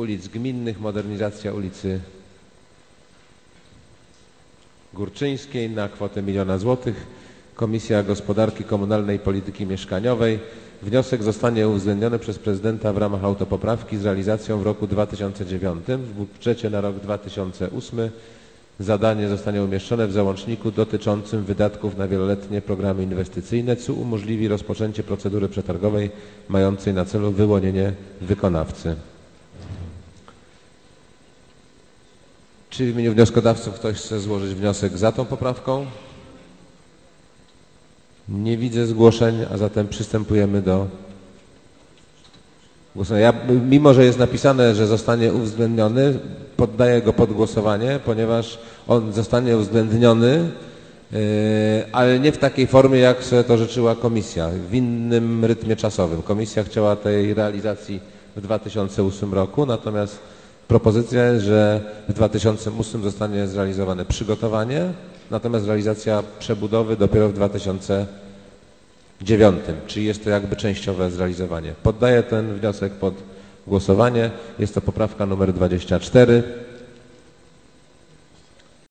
ulic gminnych, modernizacja ulicy Górczyńskiej na kwotę 1 000 000 złotych. Komisja Gospodarki Komunalnej i Polityki Mieszkaniowej. Wniosek zostanie uwzględniony przez prezydenta w ramach autopoprawki z realizacją w roku 2009. W budżecie na rok 2008 zadanie zostanie umieszczone w załączniku dotyczącym wydatków na wieloletnie programy inwestycyjne, co umożliwi rozpoczęcie procedury przetargowej mającej na celu wyłonienie wykonawcy. Czy w imieniu wnioskodawców ktoś chce złożyć wniosek za tą poprawką? Nie widzę zgłoszeń, a zatem przystępujemy do głosowania. Mimo że jest napisane, że zostanie uwzględniony, poddaję go pod głosowanie, ponieważ on zostanie uwzględniony, ale nie w takiej formie, jak sobie to życzyła komisja, w innym rytmie czasowym. Komisja chciała tej realizacji w 2008 roku, natomiast propozycja jest, że w 2008 zostanie zrealizowane przygotowanie, natomiast realizacja przebudowy dopiero w 2009, czyli jest to jakby częściowe zrealizowanie. Poddaję ten wniosek pod głosowanie. Jest to poprawka numer 24.